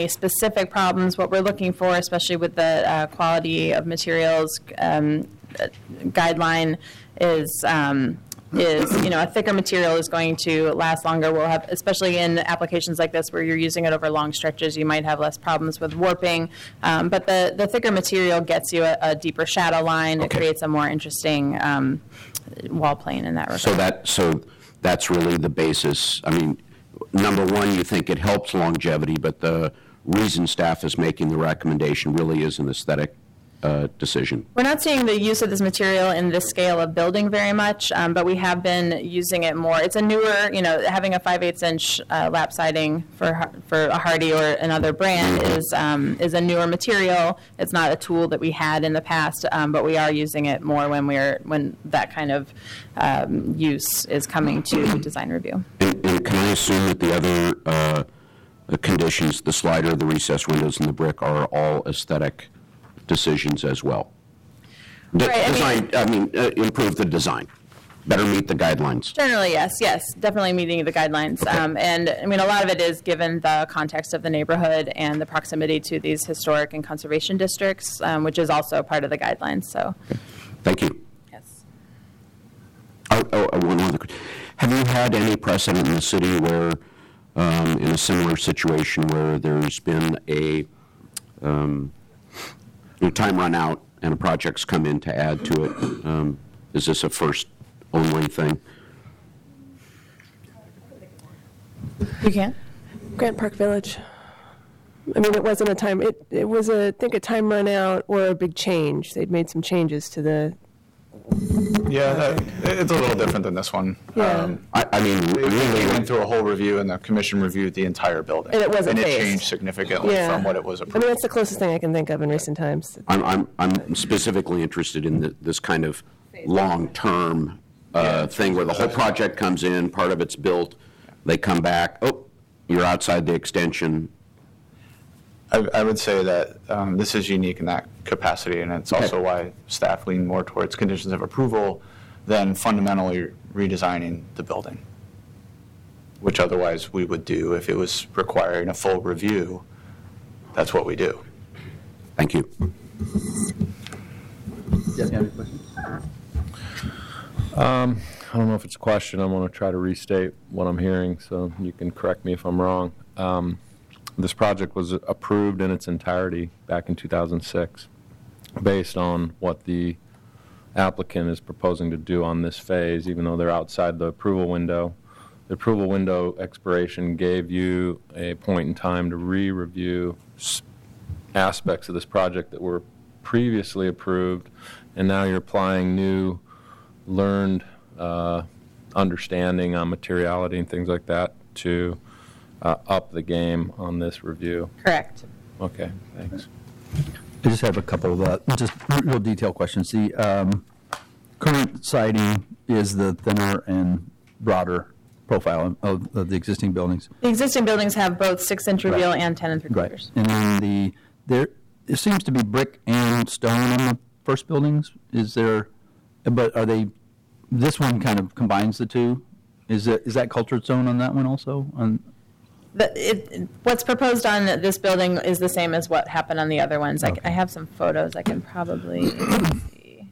any specific problems. What we're looking for, especially with the quality of materials guideline, is a thicker material is going to last longer. We'll have, especially in applications like this where you're using it over long stretches, you might have less problems with warping. But the thicker material gets you a deeper shadow line. Okay. It creates a more interesting wall plane in that regard. So that's really the basis. I mean, number one, you think it helps longevity, but the reason staff is making the recommendation really is an aesthetic decision. We're not seeing the use of this material in this scale of building very much, but we have been using it more. It's a newer, having a 5/8" lap siding for a Hardie or another brand is a newer material. It's not a tool that we had in the past, but we are using it more when that kind of use is coming to design review. And can I assume that the other conditions, the slider, the recessed windows, and the brick, are all aesthetic decisions as well? Right, improve the design, better meet the guidelines. Generally, yes, definitely meeting the guidelines. Okay. And I mean, a lot of it is given the context of the neighborhood and the proximity to these historic and conservation districts, which is also part of the guidelines. So, okay. Thank you. Yes. One other question. Have you had any precedent in the city where, in a similar situation, where there's been a time run out and a project's come in to add to it? Is this a first only thing? You can. Grant Park Village. I mean, it wasn't a time. It was I think a time run out or a big change. They'd made some changes to the. Yeah, it's a little different than this one. Yeah. We went through a whole review, and the commission reviewed the entire building. And it wasn't phased. Changed significantly from what it was approved. I mean, that's the closest thing I can think of in recent times. I'm specifically interested in this kind of long-term thing where the whole project comes in, part of it's built, they come back, you're outside the extension. I would say that this is unique in that capacity, and it's also why staff lean more towards conditions of approval than fundamentally redesigning the building, which otherwise we would do if it was requiring a full review. That's what we do. Thank you. Yes, you have any questions? I don't know if it's a question. I'm going to try to restate what I'm hearing, so you can correct me if I'm wrong. This project was approved in its entirety back in 2006 based on what the applicant is proposing to do on this phase, even though they're outside the approval window. The approval window expiration gave you a point in time to re-review aspects of this project that were previously approved, and now you're applying new learned understanding on materiality and things like that to up the game on this review. Correct. Okay, thanks. I just have a couple of just real detailed questions. The current siding is the thinner and broader profile of the existing buildings. The existing buildings have both 6-inch reveal and 10 3/4. Right. And then there seems to be brick and stone on the first buildings. But are they? This one kind of combines the two. Is that cultured stone on that one also? What's proposed on this building is the same as what happened on the other ones. Okay. I have some photos I can probably see.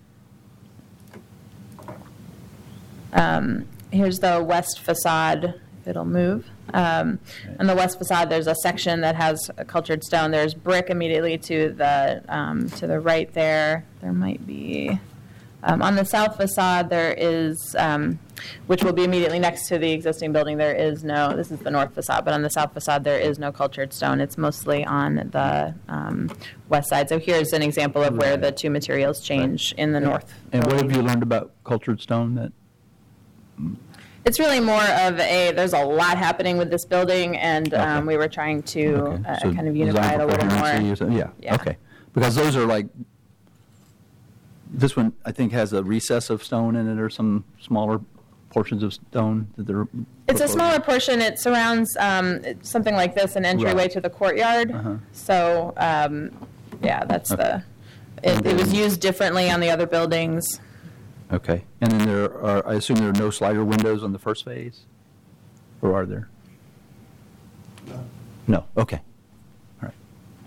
Here's the west facade, if it'll move. On the west facade, there's a section that has a cultured stone. There's brick immediately to the right there. There might be... on the south facade, there is, which will be immediately next to the existing building, there is no, this is the north facade, but on the south facade, there is no cultured stone. It's mostly on the west side. So here's an example of where the two materials change in the north. And what have you learned about cultured stone? It's really more of there's a lot happening with this building, and we were trying to kind of unify it a little more. Yeah, okay. Because those are like, this one, I think, has a recess of stone in it or some smaller portions of stone that they're It's a smaller portion. It surrounds something like this, an entryway to the courtyard. So, that's it was used differently on the other buildings. Okay. And then I assume there are no slider windows on the first phase? Or are there? No. Okay.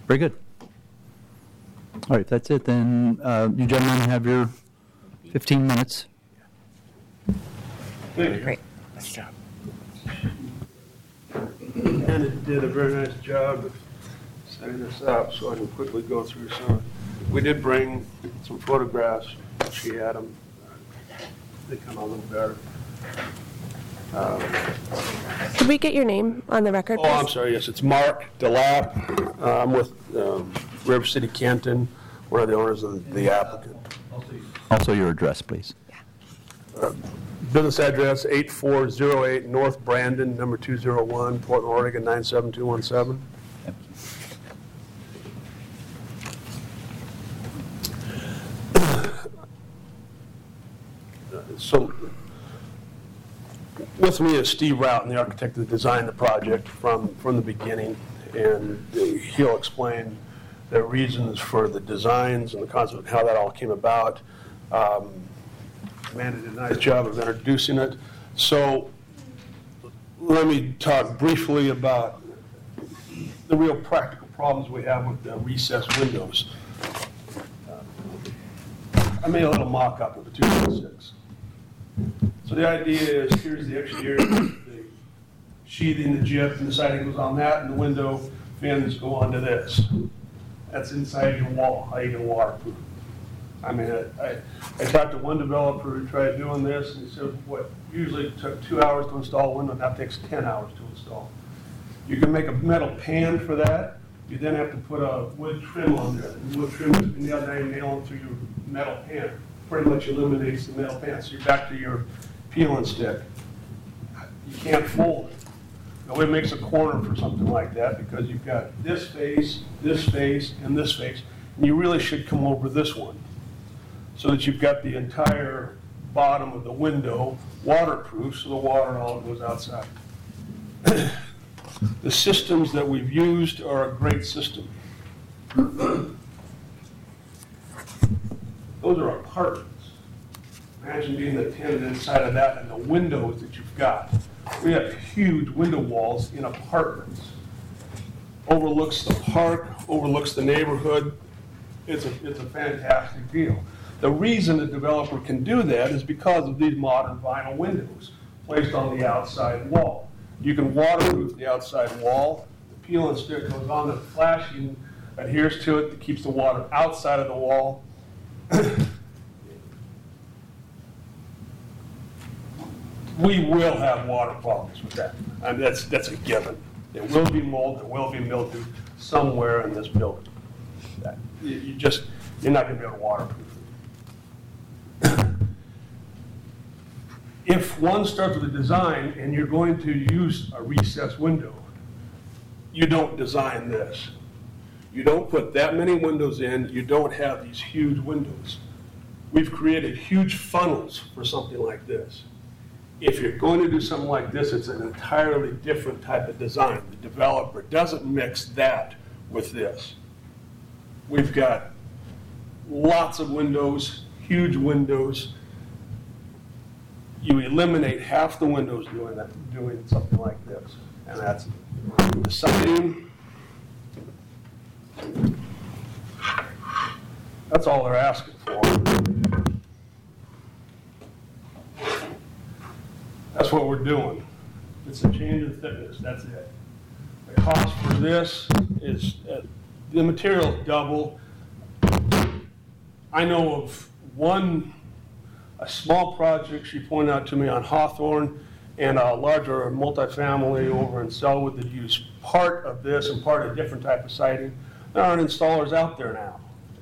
Very good. All right, that's it then. You gentlemen have your 15 minutes. Great. Anna did a very nice job of setting this up, so I can quickly go through some. We did bring some photographs. She had them. They come out a little better. Could we get your name on the record, Oh, I'm please? sorry, yes, it's Mark DeLapp. I'm with River City Canton, one of the owners of the applicant. Also your address, please. Business address 8408 North Brandon, number 201, Portland, Oregon 97217. So with me is Steve Roughton, the architect that designed the project from the beginning, and he'll explain the reasons for the designs and the concept, how that all came about. Amanda did a nice job of introducing it. So let me talk briefly about the real practical problems we have with the recessed windows. I made a little mock-up of the 2006. So the idea is, here's the exterior, the sheathing, the gyp, and the siding goes on that, and the window fins go onto this. That's inside your wall, how you can waterproof. I mean, I talked to one developer who tried doing this, and he said what usually took 2 hours to install a window, now takes 10 hours to install. You can make a metal pan for that. You then have to put a wood trim on there. The wood trim is nailed down and nailed through your metal pan. Pretty much eliminates the metal pan. So you're back to your peel and stick. You can't fold it. Nobody makes a corner for something like that because you've got this face, and this face. And you really should come over this one so that you've got the entire bottom of the window waterproof so the water all goes outside. The systems that we've used are a great system. Those are apartments. Imagine being the tenant inside of that and the windows that you've got. We have huge window walls in apartments. Overlooks the park, overlooks the neighborhood. It's a fantastic deal. The reason the developer can do that is because of these modern vinyl windows placed on the outside wall. You can waterproof the outside wall. The peel and stick goes on, the flashing adheres to it that keeps the water outside of the wall. We will have water problems with that. I mean, that's a given. There will be mold, there will be mildew somewhere in this building. You're not going to be able to waterproof it. If one starts with a design and you're going to use a recessed window, you don't design this. You don't put that many windows in, you don't have these huge windows. We've created huge funnels for something like this. If you're going to do something like this, it's an entirely different type of design. The developer doesn't mix that with this. We've got lots of windows, huge windows. You eliminate half the windows doing something like this. And that's the siding. That's all they're asking for. That's what we're doing. It's a change in thickness, that's it. The cost for this is, the material's double. I know of a small project she pointed out to me on Hawthorne and a larger multifamily over in Selwood that use part of this and part of a different type of siding. There aren't installers out there now.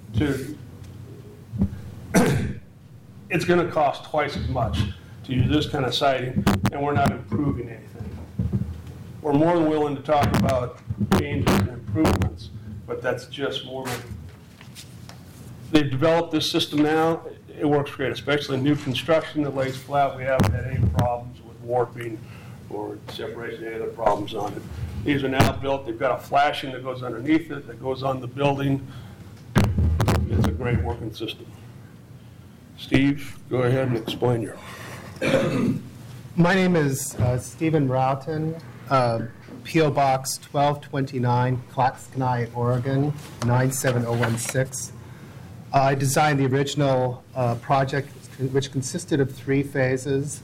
It's going to cost twice as much to use this kind of siding, and we're not improving anything. We're more than willing to talk about changes and improvements, but that's just more money. They've developed this system now. It works great, especially new construction that lays flat. We haven't had any problems with warping or separation, any other problems on it. These are now built. They've got a flashing that goes underneath it, that goes on the building. It's a great working system. Steve, go ahead and explain your. My name is Stephen Broughton. P.O. Box 1229, Clatskanie, Oregon, 97016. I designed the original project, which consisted of 3 phases.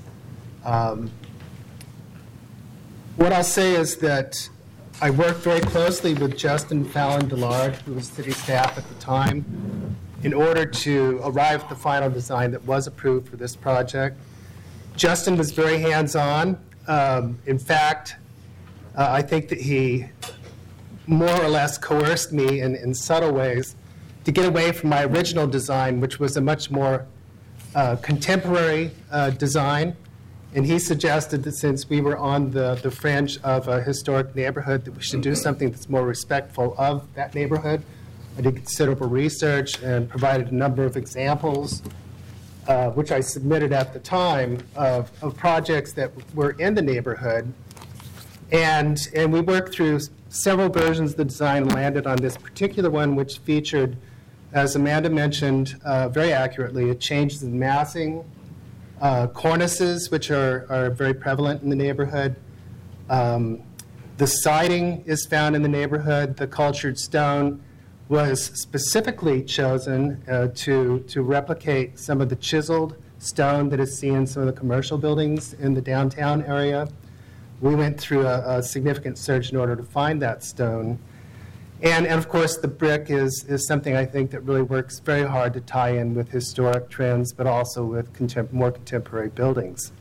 What I'll say is that I worked very closely with Justin Fallon-Dillard, who was city staff at the time, in order to arrive at the final design that was approved for this project. Justin was very hands-on. In fact, I think that he more or less coerced me in subtle ways to get away from my original design, which was a much more contemporary design. And he suggested that since we were on the fringe of a historic neighborhood, that we should do something that's more respectful of that neighborhood. I did considerable research and provided a number of examples, which I submitted at the time, of projects that were in the neighborhood. And we worked through several versions of the design and landed on this particular one, which featured, as Amanda mentioned very accurately, it changes in massing, cornices, which are very prevalent in the neighborhood. The siding is found in the neighborhood. The cultured stone was specifically chosen to replicate some of the chiseled stone that is seen in some of the commercial buildings in the downtown area. We went through a significant search in order to find that stone. And of course, the brick is something I think that really works very hard to tie in with historic trends, but also with more contemporary buildings.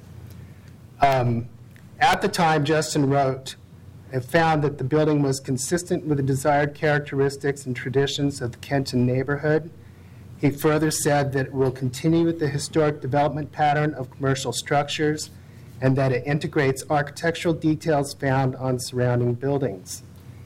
At the time, Justin wrote and found that the building was consistent with the desired characteristics and traditions of the Kenton neighborhood. He further said that it will continue with the historic development pattern of commercial structures and that it integrates architectural details found on surrounding buildings.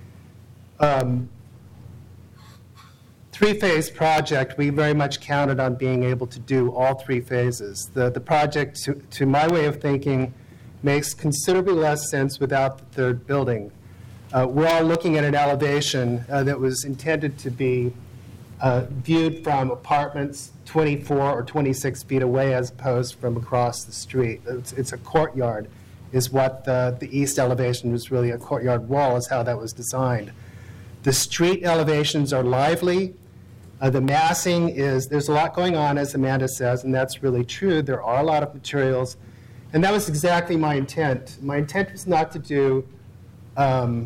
3-phase project, we very much counted on being able to do all 3 phases. The project, to my way of thinking, makes considerably less sense without the 3rd building. We're all looking at an elevation that was intended to be viewed from apartments 24 or 26 feet away as opposed from across the street. It's a courtyard is what the east elevation was really. A courtyard wall is how that was designed. The street elevations are lively. The massing is, there's a lot going on, as Amanda says, and that's really true. There are a lot of materials. And that was exactly my intent. My intent was not to do a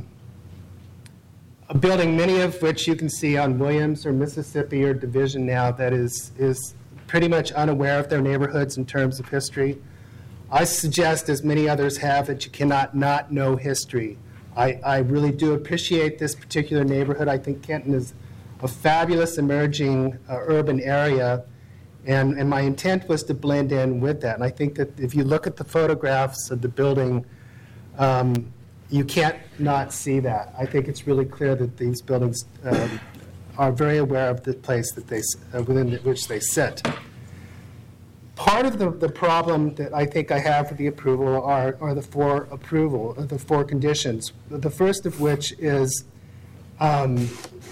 building, many of which you can see on Williams or Mississippi or Division now, that is pretty much unaware of their neighborhoods in terms of history. I suggest, as many others have, that you cannot not know history. I really do appreciate this particular neighborhood. I think Kenton is a fabulous emerging urban area, and my intent was to blend in with that. And I think that if you look at the photographs of the building, you can't not see that. I think it's really clear that these buildings are very aware of the place that within which they sit. Part of the problem that I think I have with the approval are the 4 conditions. The first of which is the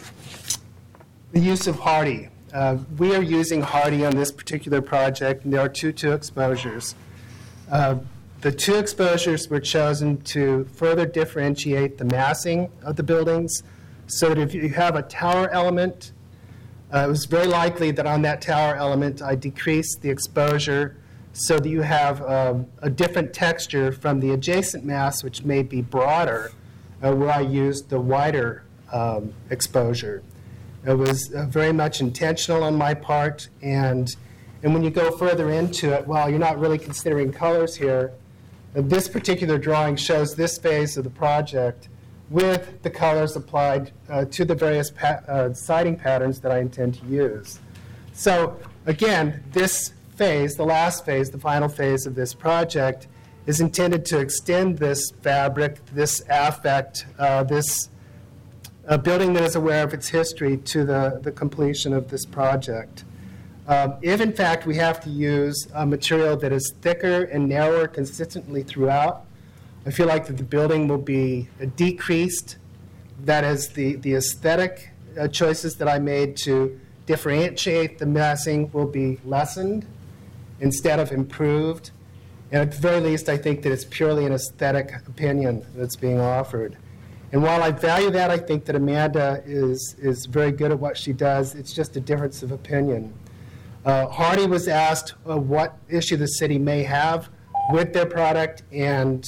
use of hardy. We are using hardy on this particular project, and there are two exposures. The 2 exposures were chosen to further differentiate the massing of the buildings, so that if you have a tower element, it was very likely that on that tower element I decreased the exposure so that you have a different texture from the adjacent mass, which may be broader, where I used the wider exposure. It was very much intentional on my part, and when you go further into it, while you're not really considering colors here, this particular drawing shows this phase of the project with the colors applied to the various siding patterns that I intend to use. So again, this phase, the last phase, the final phase of this project, is intended to extend this fabric, this affect, this building that is aware of its history to the completion of this project. If, in fact, we have to use a material that is thicker and narrower consistently throughout, I feel like that the building will be decreased. That is, the aesthetic choices that I made to differentiate the massing will be lessened instead of improved. And at the very least, I think that it's purely an aesthetic opinion that's being offered. And while I value that, I think that Amanda is very good at what she does. It's just a difference of opinion. Hardy was asked what issue the city may have with their product, and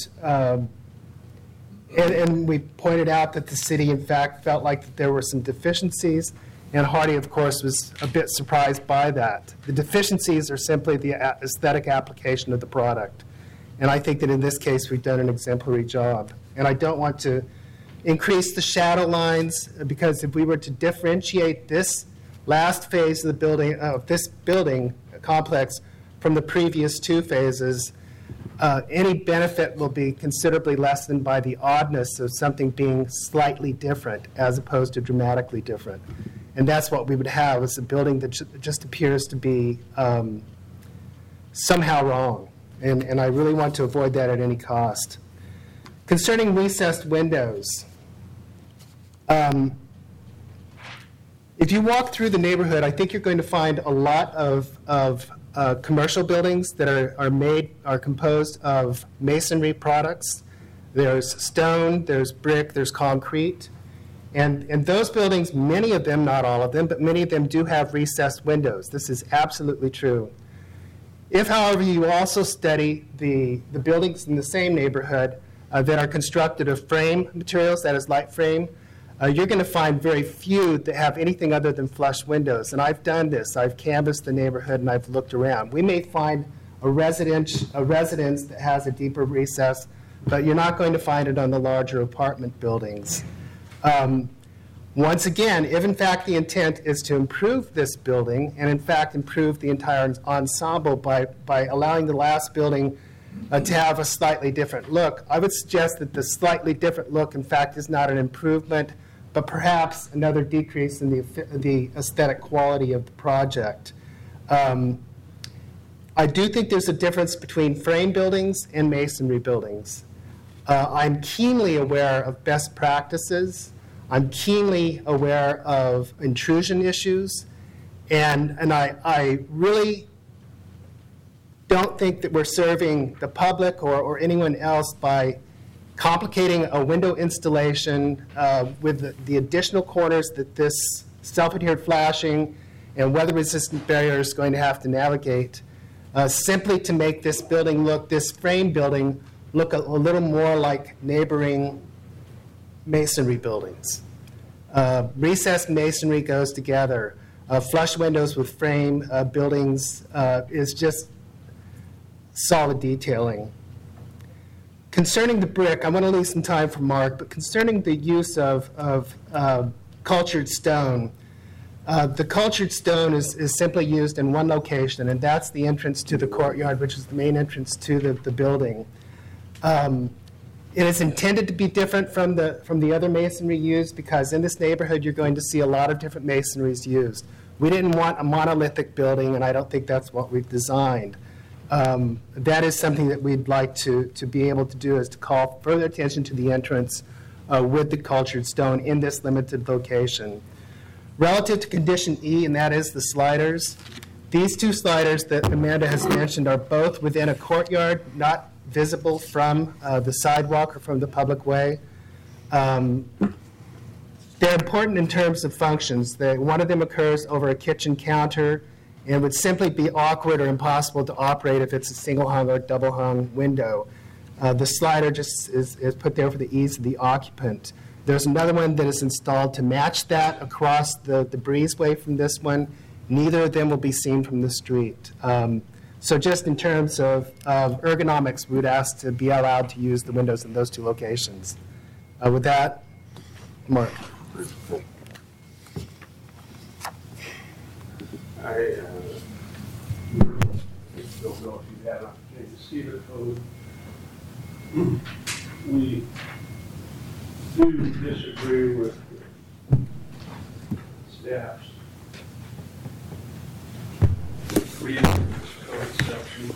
we pointed out that the city, in fact, felt like that there were some deficiencies, and Hardy, of course, was a bit surprised by that. The deficiencies are simply the aesthetic application of the product, and I think that in this case we've done an exemplary job. And I don't want to increase the shadow lines, because if we were to differentiate this last phase of the building, this building complex, from the previous two phases, any benefit will be considerably lessened by the oddness of something being slightly different as opposed to dramatically different. And that's what we would have, is a building that just appears to be somehow wrong. And I really want to avoid that at any cost. Concerning recessed windows, if you walk through the neighborhood, I think you're going to find a lot of commercial buildings that are composed of masonry products. There's stone, there's brick, there's concrete. And those buildings, many of them, not all of them, but many of them do have recessed windows. This is absolutely true. If, however, you also study the buildings in the same neighborhood that are constructed of frame materials, that is light frame, you're going to find very few that have anything other than flush windows. And I've done this. I've canvassed the neighborhood and I've looked around. We may find a residence that has a deeper recess, but you're not going to find it on the larger apartment buildings. Once again, if in fact the intent is to improve this building, and in fact improve the entire ensemble by allowing the last building to have a slightly different look, I would suggest that the slightly different look, in fact, is not an improvement, but perhaps another decrease in the aesthetic quality of the project. I do think there's a difference between frame buildings and masonry buildings. I'm keenly aware of best practices. I'm keenly aware of intrusion issues, and I really don't think that we're serving the public or anyone else by complicating a window installation with the additional corners that this self-adhered flashing and weather-resistant barrier is going to have to navigate, simply to make this building this frame building look a little more like neighboring masonry buildings. Recessed masonry goes together. Flush windows with frame buildings is just solid detailing. Concerning the brick, I want to leave some time for Mark, but concerning the use of cultured stone, the cultured stone is simply used in one location, and that's the entrance to the courtyard, which is the main entrance to the building. It is intended to be different from the other masonry used, because in this neighborhood you're going to see a lot of different masonries used. We didn't want a monolithic building, and I don't think that's what we've designed. That is something that we'd like to be able to do, is to call further attention to the entrance with the cultured stone in this limited location. Relative to condition E, and that is the sliders, these two sliders that Amanda has mentioned are both within a courtyard, not visible from the sidewalk or from the public way. They're important in terms of functions. One of them occurs over a kitchen counter and would simply be awkward or impossible to operate if it's a single hung or double hung window. The slider just is put there for the ease of the occupant. There's another one that is installed to match that across the breezeway from this one. Neither of them will be seen from the street. So just in terms of ergonomics, we would ask to be allowed to use the windows in those two locations. With that, Mark. I don't know if you've had an opportunity to see the code. We do disagree with staff's reading this code section.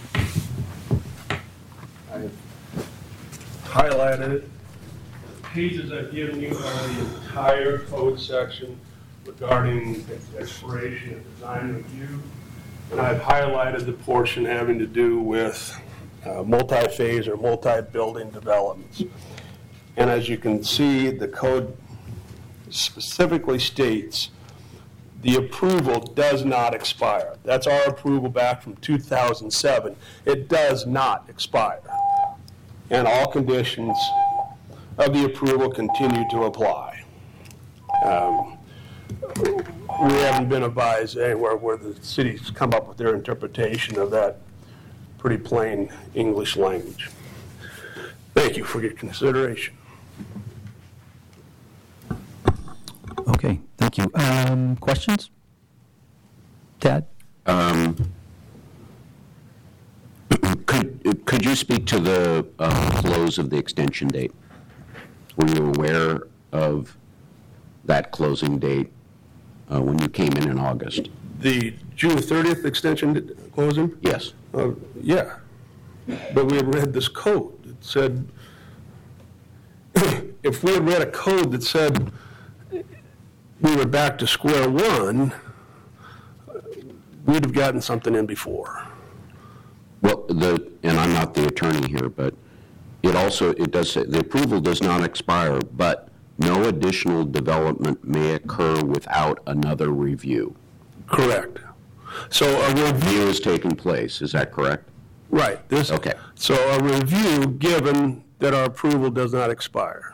I highlighted it. The pages I've given you are the entire code section regarding exploration and design review. And I've highlighted the portion having to do with multi-phase or multi-building developments. And as you can see, the code specifically states the approval does not expire. That's our approval back from 2007. It does not expire. And all conditions of the approval continue to apply. We haven't been advised anywhere where the city's come up with their interpretation of that pretty plain English language. Thank you for your consideration. Okay, thank you. Questions? Tad? Could you speak to the close of the extension date? Were you aware of that closing date when you came in August? The June 30th extension closing? Yes. Yeah, but we had read this code that said, if we had read a code that said we were back to square one, we'd have gotten something in before. Well, and I'm not the attorney here, but it does say, the approval does not expire, but no additional development may occur without another review. Correct. So a review, Review has taken place, is that correct? right. Okay. So a review, given that our approval does not expire.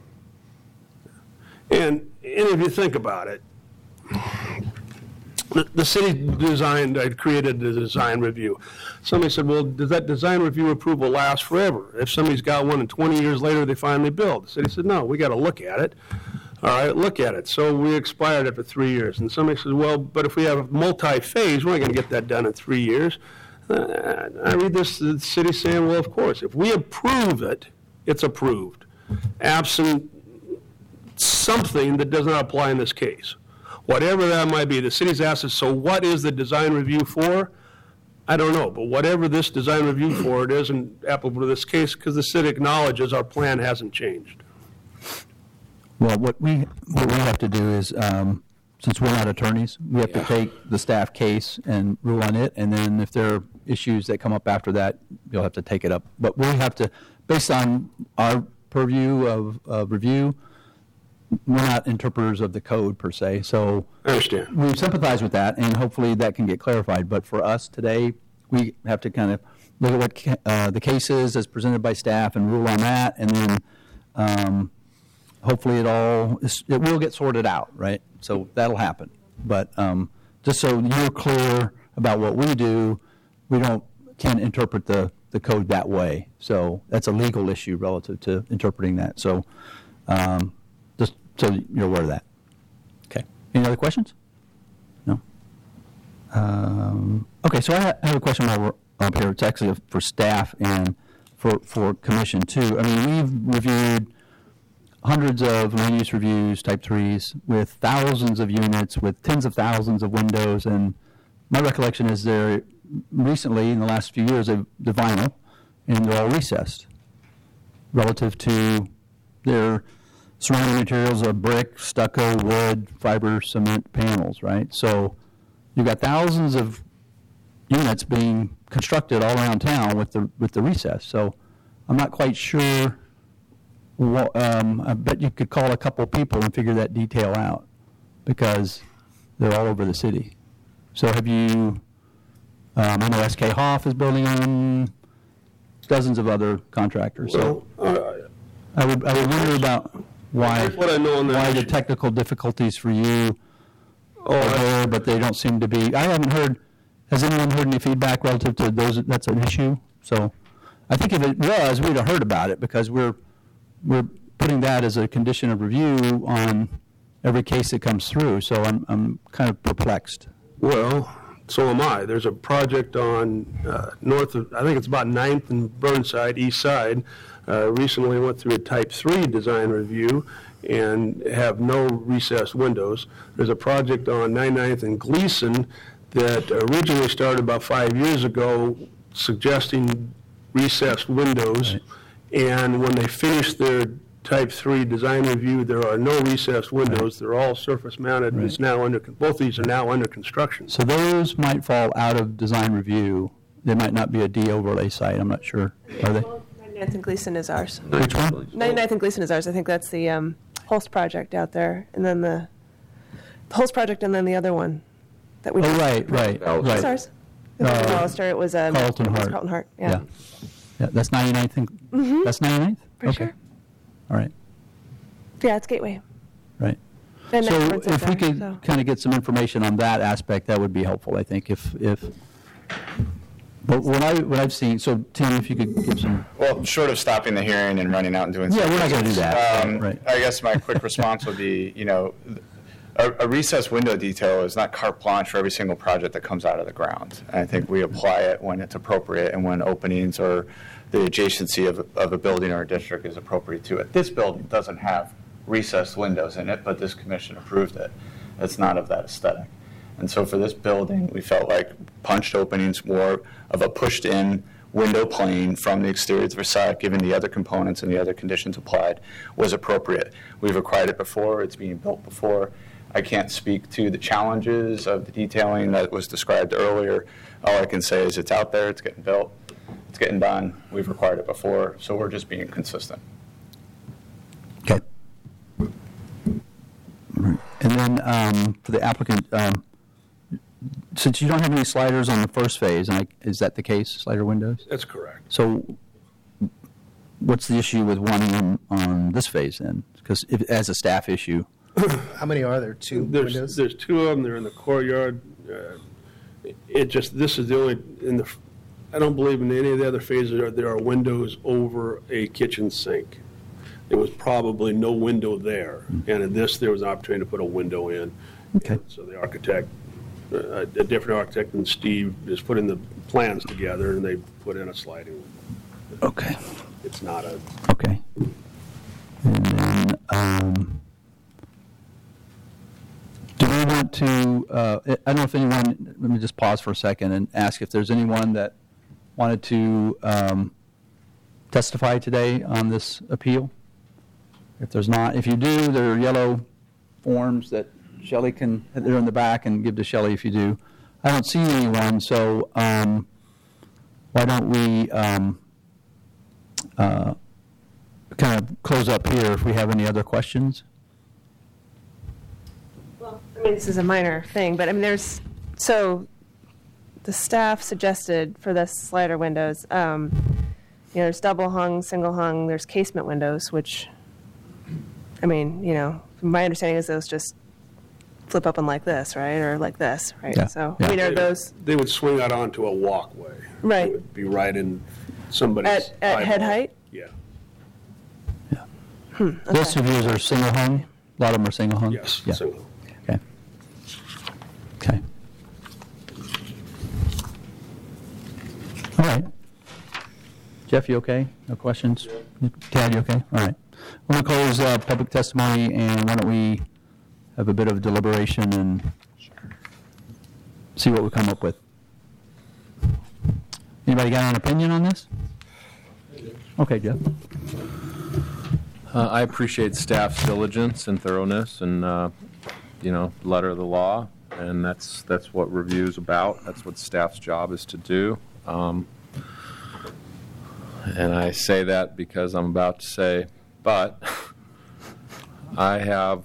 And if you think about it, the city created the design review. Somebody said, well, does that design review approval last forever? If somebody's got one and 20 years later they finally build. The city said, no, we got to look at it. All right, look at it. So we expired it for 3 years. And somebody says, well, but if we have multi-phase, we're not going to get that done in 3 years. I read this, the city saying, well, of course, if we approve it, it's approved. Absent something that does not apply in this case. Whatever that might be, the city's asked us, so what is the design review for? I don't know, but whatever this design review for, it isn't applicable to this case because the city acknowledges our plan hasn't changed. Well, what we have to do is, since we're not attorneys, we have to take the staff case and rule on it, and then if there are issues that come up after that, you'll have to take it up. But we have to, based on our purview of review, we're not interpreters of the code per se, so I understand. we sympathize with that, and hopefully that can get clarified. But for us today, we have to kind of look at what the case is as presented by staff and rule on that, and then hopefully it will get sorted out, right? So that'll happen. But just so you're clear about what we do, we can't interpret the code that way. So that's a legal issue relative to interpreting that. So just so you're aware of that. Okay. Any other questions? No? Okay, so I have a question while we're up here. It's actually for staff and for commission too. I mean, we've reviewed hundreds of land use reviews, type 3s, with thousands of units, with tens of thousands of windows, and my recollection is there recently, in the last few years, the vinyl, and they're all recessed relative to their surrounding materials of brick, stucco, wood, fiber, cement panels, right? So you've got thousands of units being constructed all around town with the recess. So I'm not quite sure. Well, I bet you could call a couple people and figure that detail out because they're all over the city. So have you, I know SK Hoff is building them, dozens of other contractors. So I would wonder about why the technical difficulties for you are there, but they don't seem to be. I haven't heard, has anyone heard any feedback relative to those? That's an issue. So I think if it was, we'd have heard about it because we're putting that as a condition of review on every case that comes through, so I'm kind of perplexed. Well, so am I. There's a project on north of, I think it's about 9th and Burnside, east side. Recently went through a type 3 design review and have no recessed windows. There's a project on 99th and Gleason that originally started about 5 years ago suggesting recessed windows. Right. And when they finished their type 3 design review, there are no recessed windows. Right. They're all surface mounted. Right. It's now both these are now under construction. So those might fall out of design review. They might not be a D overlay site. I'm not sure. Are they? 99th and Gleason is ours. Which one? 99th and Gleason is ours. I think that's the Holst project out there, and then the Holst project, and then the other one that we. Oh, right. It's ours. It wasn't Hollister. It was Carlton it was Hart. Carlton Hart. Yeah. Yeah, that's 99th and, that's 99th? For Okay. sure. All right, Yeah, it's Gateway. right. And So Nextport's up if we there, could so. kind of get some information on that aspect, that would be helpful, I think, but what I've seen, so Tim, if you could give some, Well, short of stopping the hearing and running out and doing. Yeah, we're not gonna do that. Um, Right. I guess my quick response would be, a recessed window detail is not carte blanche for every single project that comes out of the ground. And I think we apply it when it's appropriate and when openings or the adjacency of a building or a district is appropriate to it. This building doesn't have recessed windows in it, but this commission approved it. It's not of that aesthetic. And so for this building, we felt like punched openings, more of a pushed-in window plane from the exterior to the facade, given the other components and the other conditions applied, was appropriate. We've acquired it before. It's being built before. I can't speak to the challenges of the detailing that was described earlier. All I can say is it's out there, it's getting built, it's getting done. We've required it before, so we're just being consistent. okay. And then for the applicant, since you don't have any sliders on the first phase, is that the case, slider windows? That's correct. So what's the issue with wanting them on this phase then? Because as a staff issue, How many are there? Two windows? There's two of them, they're in the courtyard. This is the only, I don't believe in any of the other phases, there are windows over a kitchen sink. There was probably no window there, and in this, there was an opportunity to put a window in. Okay. So the architect, a different architect than Steve, is putting the plans together, and they put in a sliding window. okay, It's not a, okay. And then, do we want to, I don't know if anyone, let me just pause for a second and ask if there's anyone that wanted to testify today on this appeal? If there's not, if you do, there are yellow forms that Shelley they're in the back, and give to Shelley if you do. I don't see anyone, so why don't we kind of close up here if we have any other questions? Well, I mean, this is a minor thing, but I mean, so the staff suggested for the slider windows, there's double hung, single hung, there's casement windows, which, I mean, my understanding is those just flip open like this, right? Or like this, right? Yeah, So, yeah. I mean, are those, they would swing out onto a walkway. Right. It would be right in somebody's at head eyeball. height? Yeah, Most of yours are single hung? A lot of them are single hung? yes. Yeah. So Okay. Okay. All right. Jeff, you okay? No questions? Tad, you okay? All right. We're going to close public testimony, and why don't we have a bit of deliberation and see what we come up with. Anybody got an opinion on this? Okay, Jeff. I appreciate staff's diligence and thoroughness and, letter of the law, and that's what review's about. That's what staff's job is to do. And I say that because I'm about to say, but I have,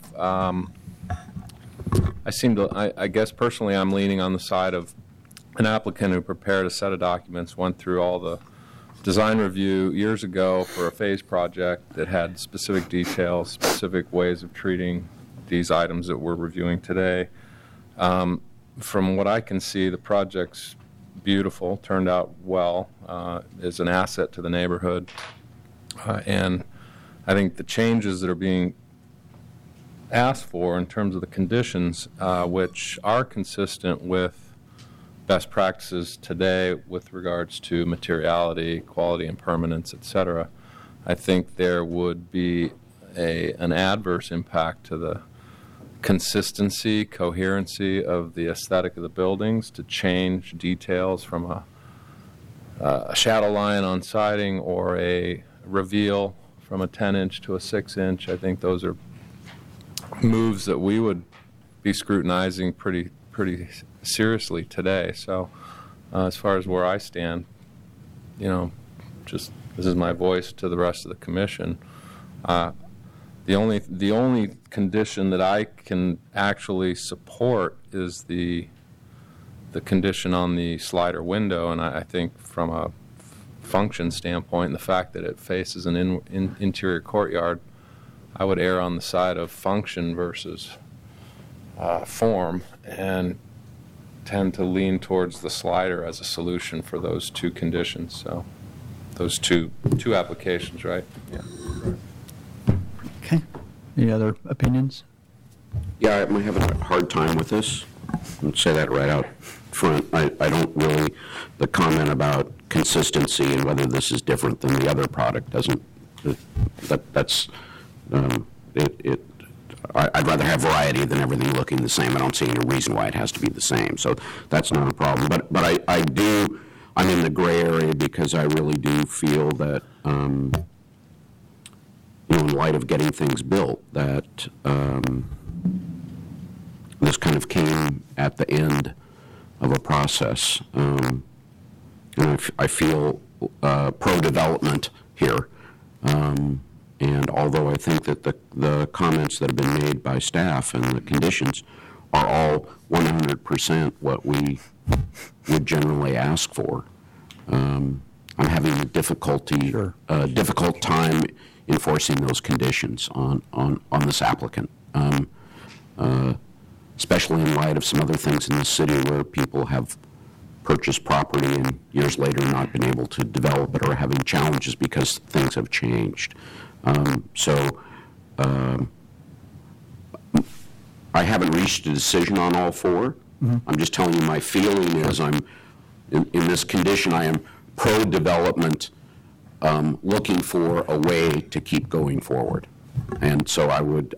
I guess personally I'm leaning on the side of an applicant who prepared a set of documents, went through all the design review years ago for a phase project that had specific details, specific ways of treating these items that we're reviewing today. From what I can see, the project's beautiful, turned out well, is an asset to the neighborhood. And I think the changes that are being asked for in terms of the conditions, which are consistent with best practices today with regards to materiality, quality and permanence, et cetera, I think there would be an adverse impact to the consistency, coherency of the aesthetic of the buildings to change details from a shadow line on siding or a reveal from a 10-inch to a 6-inch. I think those are moves that we would be scrutinizing pretty seriously today. So as far as where I stand, just this is my voice to the rest of the commission. The only condition that I can actually support is the condition on the slider window, and I think from a function standpoint, and the fact that it faces an interior courtyard, I would err on the side of function versus form, and tend to lean towards the slider as a solution for those two conditions. So those two applications, right? Yeah. Okay. Any other opinions? Yeah, I'm having a hard time with this. I'll say that right out front. I don't really, the comment about consistency and whether this is different than the other product doesn't, that's, I'd rather have variety than everything looking the same. I don't see any reason why it has to be the same. So that's not a problem. But I'm in the gray area because I really do feel that, in light of getting things built, that this kind of came at the end of a process. And I feel pro-development here. And although I think that the comments that have been made by staff and the conditions are all 100% what we would generally ask for, I'm having a difficult time enforcing those conditions on this applicant, especially in light of some other things in the city where people have purchased property and years later not been able to develop it or having challenges because things have changed. I haven't reached a decision on all four. Mm-hmm. I'm just telling you my feeling is I'm in this condition. I am pro-development, looking for a way to keep going forward, and so I would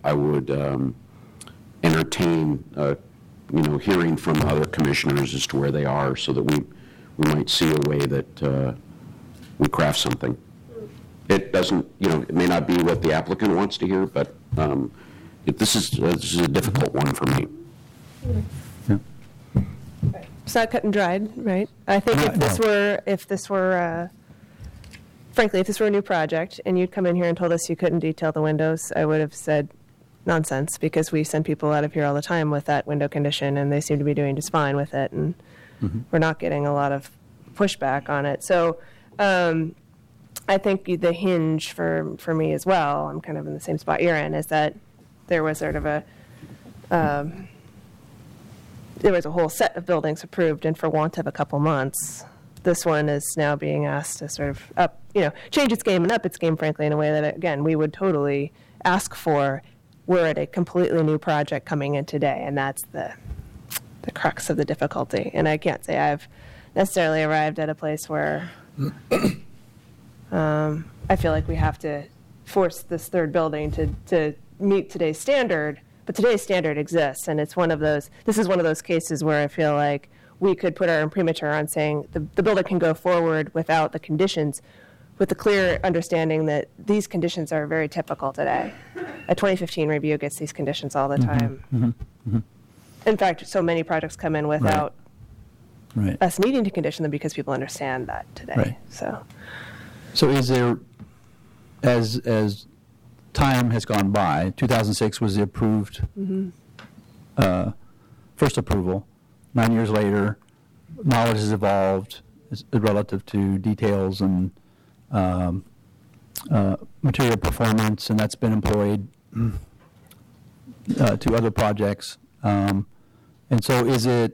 entertain hearing from other commissioners as to where they are, so that we might see a way that we craft something. It doesn't, it may not be what the applicant wants to hear, but this is a difficult one for me. Yeah. It's not cut and dried, right? I think if this were frankly, if this were a new project and you'd come in here and told us you couldn't detail the windows, I would have said nonsense, because we send people out of here all the time with that window condition and they seem to be doing just fine with it, and we're not getting a lot of pushback on it. So I think the hinge for me as well, I'm kind of in the same spot you're in, is that there was sort of there was a whole set of buildings approved, and for want of a couple months, this one is now being asked to sort of change its game and up its game, frankly, in a way that, again, we would totally ask for were it a completely new project coming in today, and that's the crux of the difficulty. And I can't say I've necessarily arrived at a place where I feel like we have to force this third building to meet today's standard, but today's standard exists, and it's this is one of those cases where I feel like we could put our imprimatur on saying the builder can go forward without the conditions, with the clear understanding that these conditions are very typical today. A 2015 review gets these conditions all the time. Mm-hmm. Mm-hmm. In fact, so many projects come in without us needing to condition them because people understand that today. Right. So is there, as time has gone by, 2006 was the approved first approval. 9 years later, knowledge has evolved relative to details and material performance, and that's been employed to other projects. And so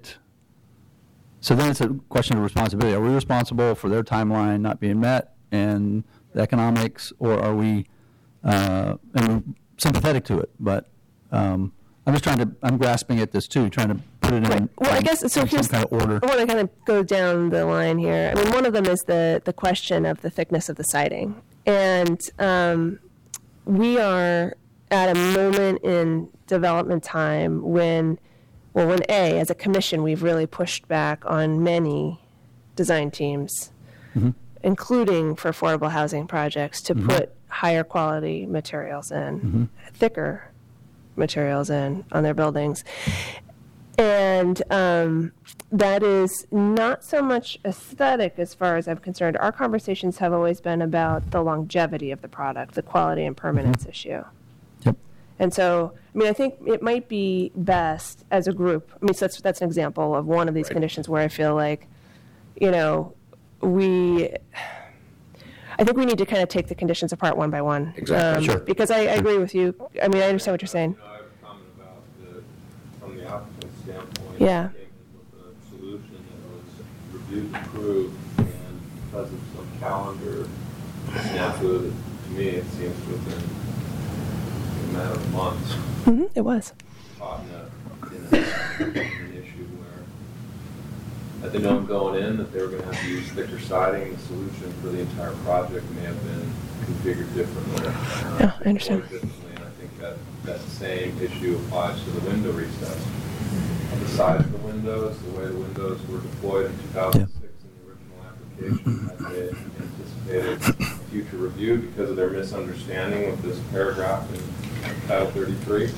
then it's a question of responsibility. Are we responsible for their timeline not being met and the economics, or are we and we're sympathetic to it? But I'm grasping at this too, trying to put it in, well, I guess, so here's some kind of order. I want to kind of go down the line here. I mean, one of them is the question of the thickness of the siding. And we are at a moment in development time when as a commission, we've really pushed back on many design teams, including for affordable housing projects, to put higher quality materials in, thicker materials in on their buildings. And that is not so much aesthetic as far as I'm concerned. Our conversations have always been about the longevity of the product, the quality and permanence issue. Yep. And so, I mean, I think it might be best as a group. I mean, so that's an example of one of these conditions where I feel like, you know, I think we need to kind of take the conditions apart one by one. Exactly. Sure. Because I agree with you. I mean, I understand what you're saying. I have a comment about from the applicant's standpoint. Yeah. Came with a solution that was reviewed and approved, and because of some calendar snafu, to me, it seems within a matter of months, It was. caught in an issue where, had they known going in that they were going to have to use thicker siding, the solution for the entire project may have been configured differently. Yeah, I understand. Differently, and I think that same issue applies to the window recess. The size of the windows, the way the windows were deployed in 2006 in the original application, as they anticipated a future review because of their misunderstanding with this paragraph in Title 33.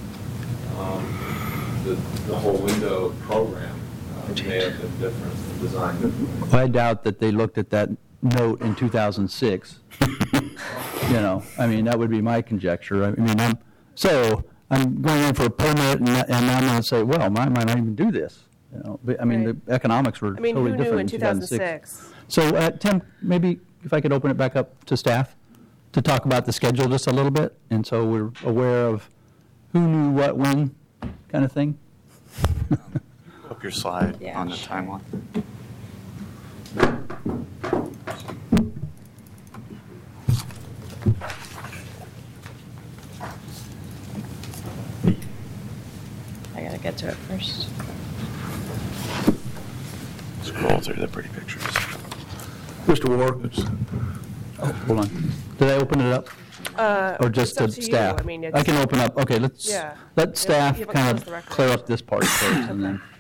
The whole window program may have been different, designed differently. I doubt that they looked at that note in 2006. You know, I mean, that would be my conjecture. I mean, I'm going in for a permit, and I'm going to say, well, I might not even do this. You know, but, I mean, Right. the economics were I mean, totally who knew different in 2006? So, Tim, maybe if I could open it back up to staff to talk about the schedule just a little bit, and so we're aware of who knew what when, kind of thing. Up your slide Yeah, on the sure. timeline. I gotta get to it first. Scroll through the pretty pictures. Mr. Ward. Oh, hold on. Did I open it up? Or just it's up to to you. staff? I mean, I can open up, okay, Yeah. let staff Yeah, but kind close of the record. clear up this part first, and then.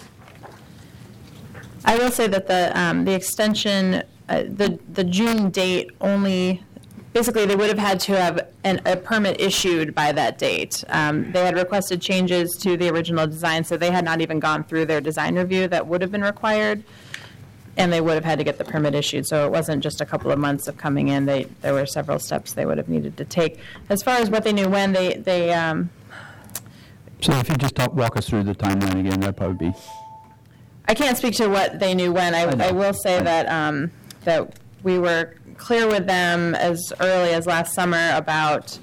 I will say that the extension, the June date only, basically, they would have had to have a permit issued by that date. They had requested changes to the original design, so they had not even gone through their design review that would have been required, and they would have had to get the permit issued. So it wasn't just a couple of months of coming in. There were several steps they would have needed to take. As far as what they knew when, So if you just walk us through the timeline again, that'd probably be. I can't speak to what they knew when. I will say that that we were clear with them as early as last summer about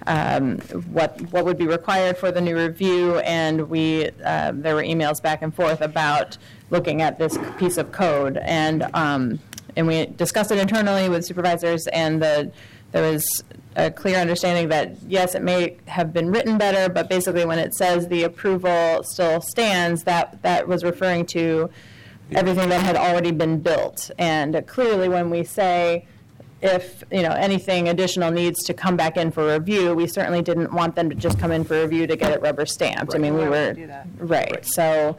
what would be required for the new review, and there were emails back and forth about looking at this piece of code, and we discussed it internally with supervisors, and there was a clear understanding that, yes, it may have been written better, but basically when it says the approval still stands, that was referring to everything that had already been built. And clearly when we say if anything additional needs to come back in for review, we certainly didn't want them to just come in for review to get it rubber stamped. I mean, we Why would were we do that? right. So,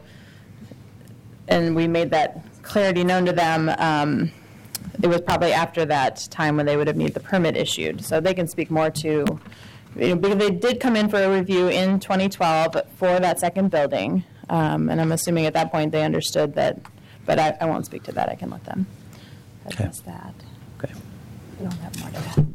and we made that clarity known to them. It was probably after that time when they would have needed the permit issued. So they can speak more to, because they did come in for a review in 2012 for that second building. And I'm assuming at that point they understood that, but I won't speak to that. I can let them address that. Okay. I don't have more to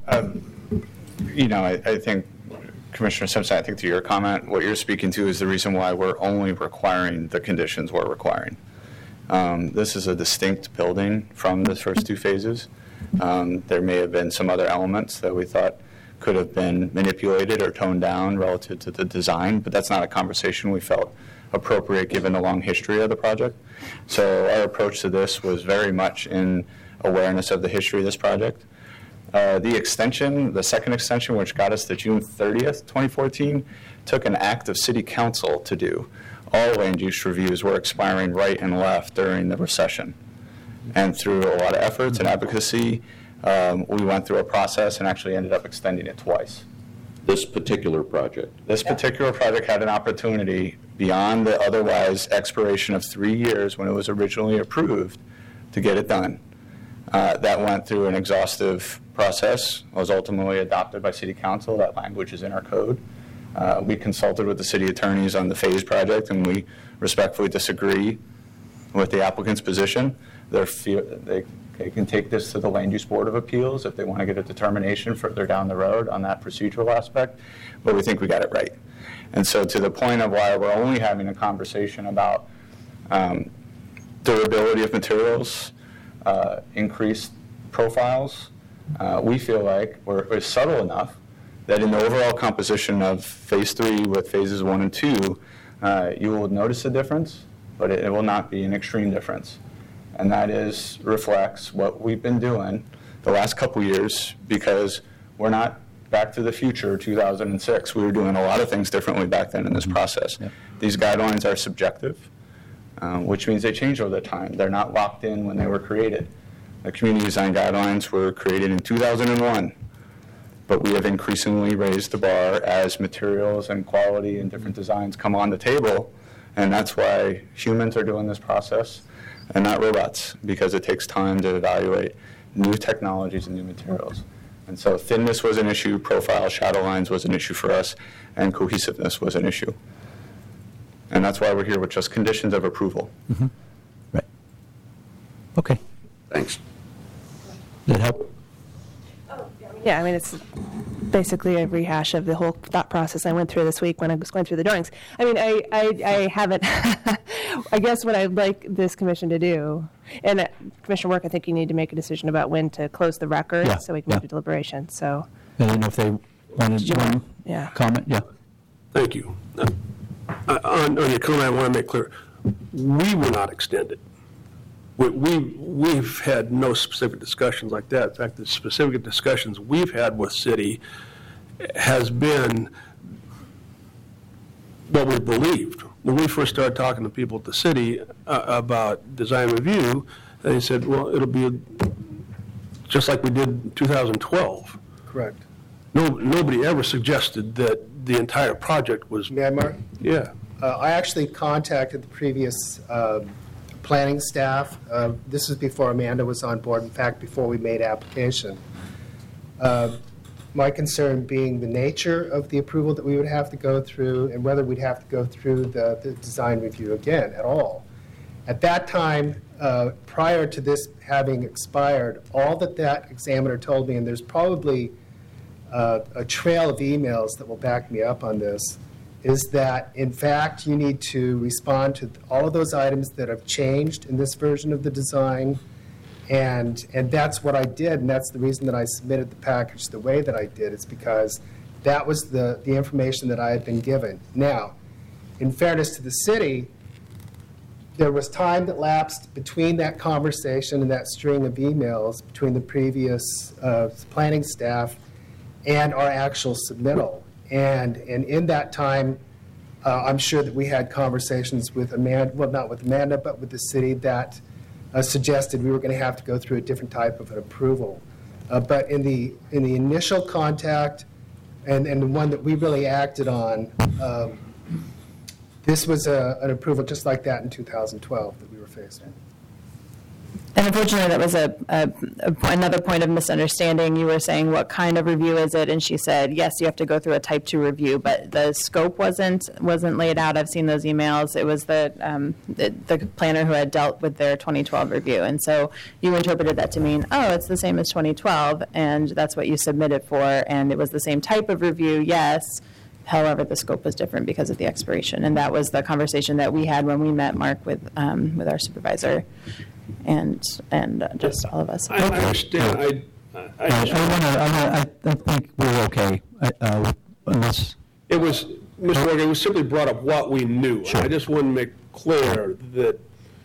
add. I think, Commissioner Simpson, I think to your comment, what you're speaking to is the reason why we're only requiring the conditions we're requiring. This is a distinct building from the first two phases. There may have been some other elements that we thought could have been manipulated or toned down relative to the design, but that's not a conversation we felt appropriate given the long history of the project. So our approach to this was very much in awareness of the history of this project. The extension, the second extension, which got us to June 30th, 2014, took an act of City Council to do. All land use reviews were expiring right and left during the recession. And through a lot of efforts and advocacy, we went through a process and actually ended up extending it twice. This particular project. This particular project had an opportunity beyond the otherwise expiration of 3 years when it was originally approved to get it done. That went through an exhaustive process, was ultimately adopted by City Council. That language is in our code. We consulted with the city attorneys on the phase project, and we respectfully disagree with the applicant's position. They can take this to the Land Use Board of Appeals if they want to get a determination further down the road on that procedural aspect, but we think we got it right. And so to the point of why we're only having a conversation about durability of materials, increased profiles, we feel like we're subtle enough that in the overall composition of Phase 3 with Phases 1 and 2, you will notice a difference, but it will not be an extreme difference. And that reflects what we've been doing the last couple years, because we're not back to the future 2006. We were doing a lot of things differently back then in this process. Yep. These guidelines are subjective, which means they change over the time. They're not locked in when they were created. The community design guidelines were created in 2001, but we have increasingly raised the bar as materials and quality and different designs come on the table, and that's why humans are doing this process and not robots, because it takes time to evaluate new technologies and new materials. And so thinness was an issue, profile, shadow lines was an issue for us, and cohesiveness was an issue. And that's why we're here with just conditions of approval. Right. Okay. Thanks. Does that help? Yeah, I mean, it's basically a rehash of the whole thought process I went through this week when I was going through the drawings. I mean, I haven't, I guess what I'd like this commission to do, and Commissioner Work, I think you need to make a decision about when to close the record Yeah, so we can yeah. move to deliberation, so. I don't know if they wanted to Yeah. comment. Yeah. Thank you. On your comment, I want to make clear, we were not extended. We've had no specific discussions like that. In fact, the specific discussions we've had with city has been what we believed. When we first started talking to people at the city about design review, they said, well, it'll be just like we did in 2012. Correct. Nobody ever suggested that the entire project was, May I, Mark? yeah. I actually contacted the previous planning staff. This was before Amanda was on board, in fact, before we made application. My concern being the nature of the approval that we would have to go through and whether we'd have to go through the design review again at all. At that time, prior to this having expired, all that examiner told me, and there's probably a trail of emails that will back me up on this, is that, in fact, you need to respond to all of those items that have changed in this version of the design, and that's what I did, and that's the reason that I submitted the package the way that I did, is because that was the information that I had been given. Now, in fairness to the city, there was time that lapsed between that conversation and that string of emails between the previous planning staff and our actual submittal. And in that time, I'm sure that we had conversations with Amanda, well, not with Amanda, but with the city that suggested we were going to have to go through a different type of an approval. But in the initial contact and the one that we really acted on, this was an approval just like that in 2012 that we were facing. And unfortunately, that was another point of misunderstanding. You were saying, what kind of review is it? And she said, yes, you have to go through a type 2 review, but the scope wasn't laid out. I've seen those emails. It was the planner who had dealt with their 2012 review. And so you interpreted that to mean, oh, it's the same as 2012, and that's what you submitted for, and it was the same type of review, yes. However, the scope was different because of the expiration. And that was the conversation that we had when we met, Mark, with our supervisor. And just all of us. I understand. I think we're okay, unless, It was, Mr. Morgan, it was simply brought up what we knew. Sure. I just want to make clear that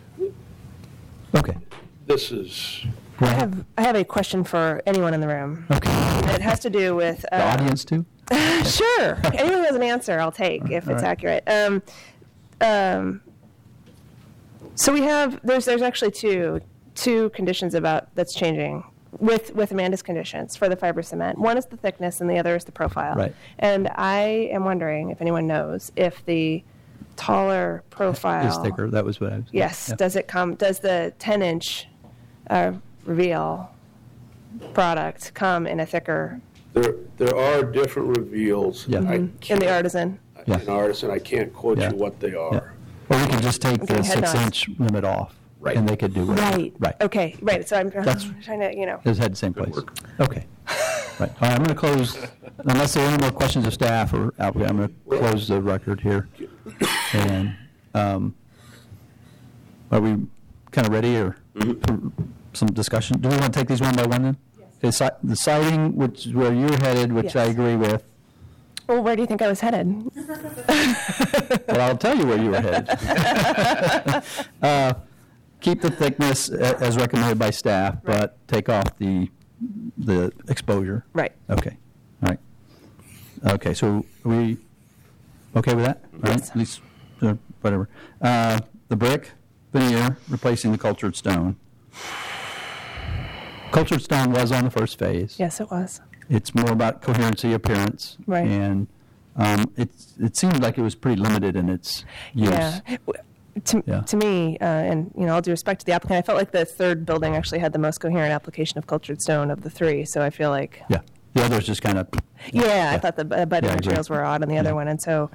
okay. this is, I have a question for anyone in the room. Okay. It has to do with... The audience too? Sure. Anyone who has an answer, I'll take if it's accurate. So we have there's actually two conditions that's changing with Amanda's conditions for the fiber cement. One is the thickness, and the other is the profile. Right. And I am wondering if anyone knows if the taller profile Is thicker. That was what I was. Yes. Yeah. Does the 10-inch reveal product come in a thicker There are different reveals. Yeah. I In can't- the artisan. Yeah. In artisan, I can't quote Yeah. you what they Yeah. are. Or we could just take Okay, the head nods. 6-inch limit off. Right. And they could do whatever. Right. Right. Okay, right, so I'm That's- trying to, It's head the same place. Okay. Right. All right, I'm going to close, unless there are any more questions of staff or applicant, I'm going to close the record here. And are we kind of ready or for some discussion? Do we want to take these one by one then? Yes. Okay, the siding, which is where you're headed, which I Yes. agree with. well, where do you think I was headed? Well, I'll tell you where you were headed. Keep the thickness as recommended by staff, but take off the exposure. Right. Okay, all right. Okay, so are we okay with that? All right, Yes. at least, whatever. The brick veneer, replacing the cultured stone. Cultured stone was on the first phase. Yes, it was. It's more about coherency, appearance. Right. And it seemed like it was pretty limited in its use. Yeah. Yeah. To me, and all due respect to the applicant, I felt like the third building actually had the most coherent application of cultured stone of the three. So I feel like, Yeah, the others just kind of. yeah, I thought the budding Yeah, I agree. materials were odd on the other Yeah. one, and so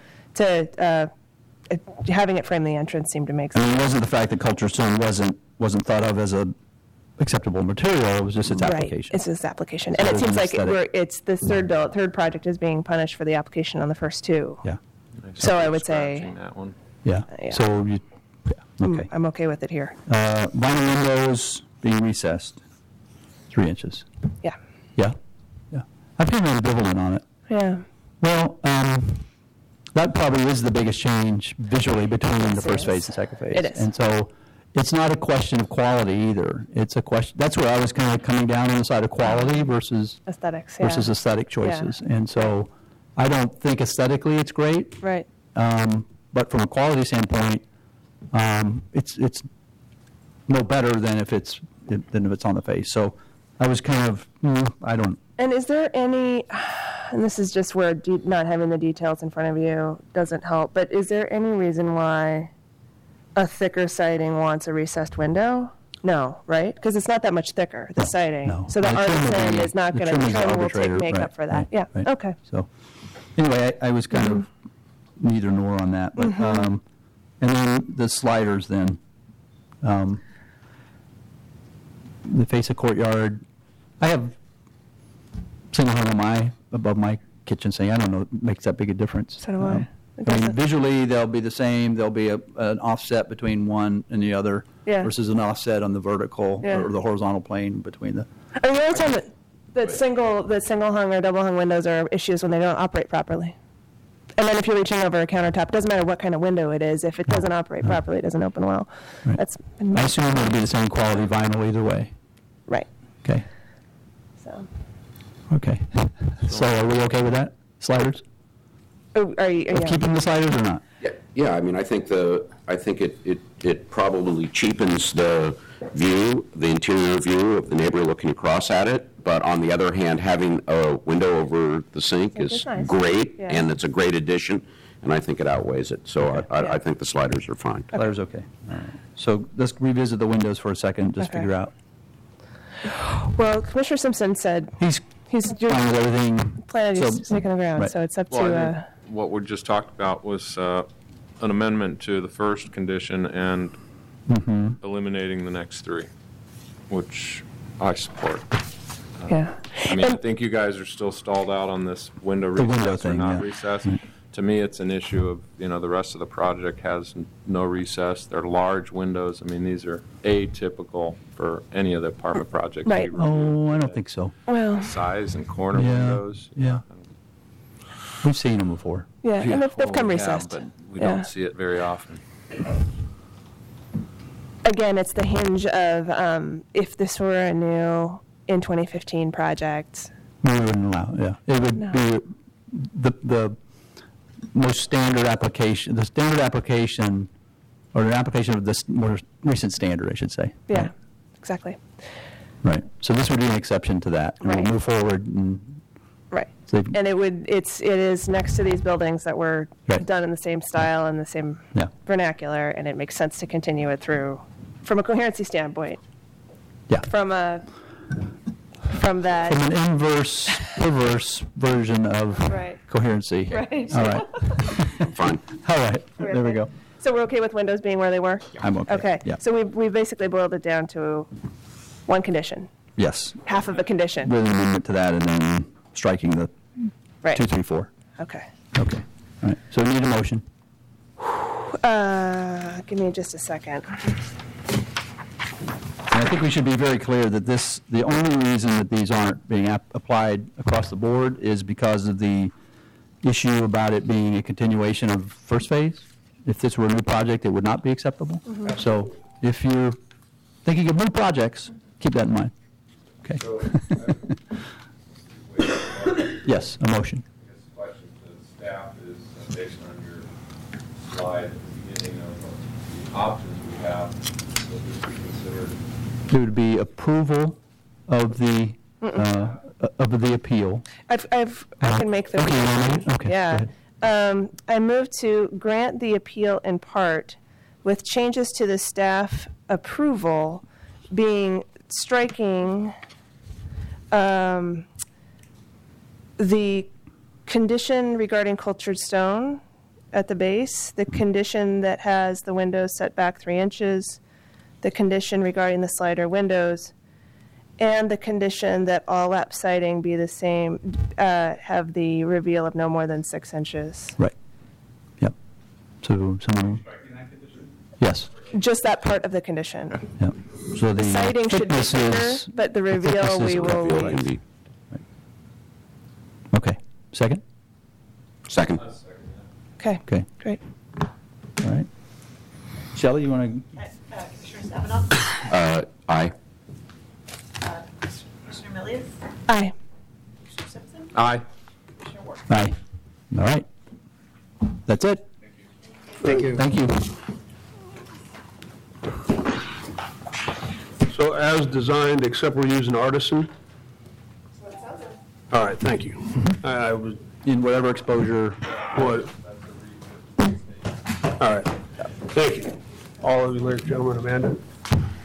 having it frame the entrance seemed to make I sense. mean, it wasn't the fact that cultured stone wasn't thought of as a acceptable material, it was just its Right, application. it's its application, So and it it was seems an like aesthetic. it's the third project is being punished for the application on the first two. Yeah, So I would say- Scratching that one. yeah. Yeah. So you, yeah, okay. I'm okay with it here. Vinyl windows being recessed, 3 inches. Yeah, Yeah, yeah. I'm kind of ambivalent on it. yeah. Well, that probably is the biggest change visually between the Yes, it first is. phase and second phase. It is. And so it's not a question of quality either. It's a question, that's where I was kind of coming down on the side of quality versus Aesthetics, yeah. aesthetic choices. And so I don't think aesthetically it's great, Right. but from a quality standpoint, it's no better than if it's on the face. So I was kind of, I don't. And is there any, and this is just where not having the details in front of you doesn't help, but is there any reason why a thicker siding wants a recessed window? No, right? Because it's not that much thicker, the siding. No. So the trim will artisan be- is not the going to, trim is trim will arbitrator, make right, up for that. right, Yeah, right. okay. So, anyway, I was kind of neither nor on that. But, and then the sliders then. The face of courtyard, I have single hung above my kitchen sink. I don't know, it makes that big a difference. So do I. It I mean, doesn't- visually, they'll be the same. There'll be an offset between one and the other Yeah. versus an offset on the vertical Yeah. or the horizontal plane between the. I mean, the only time that single hung or double hung windows are issues when they don't operate properly. And then if you're reaching over a countertop, it doesn't matter what kind of window it is. If it doesn't operate properly, it doesn't open well. Right. That's I assume it'll be the same quality vinyl either way. right. Okay. So, Okay. So are we okay with that? Sliders? are you? Of Yeah. keeping the sliders or not? Yeah, I mean, I think it probably cheapens the view, the interior view of the neighbor looking across at it. But on the other hand, having a window over the sink Sink is is nice. great, Yeah. and it's a great addition, and I think it outweighs it. So Okay. I Yeah. think the sliders are fine. Sliders, okay. All right. So let's revisit the windows for a second, just Okay. figure out. Well, Commissioner Simpson said He's he's fine with everything. planted So- his stake in the ground, right. so it's up Well, I to. think what we just talked about was an amendment to the first condition and eliminating the next three, which I support. Yeah. I mean, I think you guys are still stalled out on this window The window recess or thing, not yeah. recess. To me, it's an issue of, the rest of the project has no recess. They're large windows. I mean, these are atypical for any of the apartment projects. we Right. review. Oh, I don't think so. Well, Size and corner Yeah, windows. yeah. We've seen them before. yeah, and they've well, come we recessed. have, but we Yeah. don't see it very often. Again, it's the hinge of if this were a new in 2015 project. We wouldn't allow, yeah. It would No. be the most standard application, the standard application, or an application of this more recent standard, I should say. Yeah, Right. exactly. Right. So this would be an exception to that. And Right. we'll move forward and Right. say, And it is next to these buildings that were Right. done in the same style and the same Yeah. vernacular, and it makes sense to continue it through from a coherency standpoint. yeah. From a from that. From an inverse, perverse version of Right. coherency. Right. All right. Fine. All right, there we go. So we're okay with windows being where they were? I'm okay. Okay, Yeah. so we've basically boiled it down to one condition, Yes, half of a condition. with an amendment to that and then striking the Right. 2, 3, 4. Okay. Okay, all right. So we need a motion. Give me just a second. And I think we should be very clear that the only reason that these aren't being applied across the board is because of the issue about it being a continuation of first phase. If this were a new project, it would not be acceptable. So if you're thinking of new projects, keep that in mind. Okay. Yes, a motion. I guess the question to staff is, based on your slide at the beginning of the options we have, will this be considered? It would be approval of the appeal. I can make the. Okay, you want me? Okay, Yeah. go I move to grant the appeal in part with changes to the staff approval being striking the condition regarding cultured stone at the base, the condition that has the windows set back 3 inches, the condition regarding the slider windows, and the condition that all lap siding be the same, have the reveal of no more than 6 inches. Right. Yep. So someone. Yes. Just that part of the condition. Yep. So the Siding should be thickness thicker, is. but the reveal thickness is we will Reveal leave. can be- Okay. Second? Second. Okay, Okay. great. All right. Shelley, you want Commissioner Savinoff? Aye. Commissioner Milius? Aye. Commissioner Simpson? Aye. Commissioner Ward? to? Aye. All right. That's it. Thank you. Thank you. So as designed, except we're using artisan? All right, thank you. I was, In whatever exposure. what? All right, thank you. All of you, ladies and gentlemen, Amanda.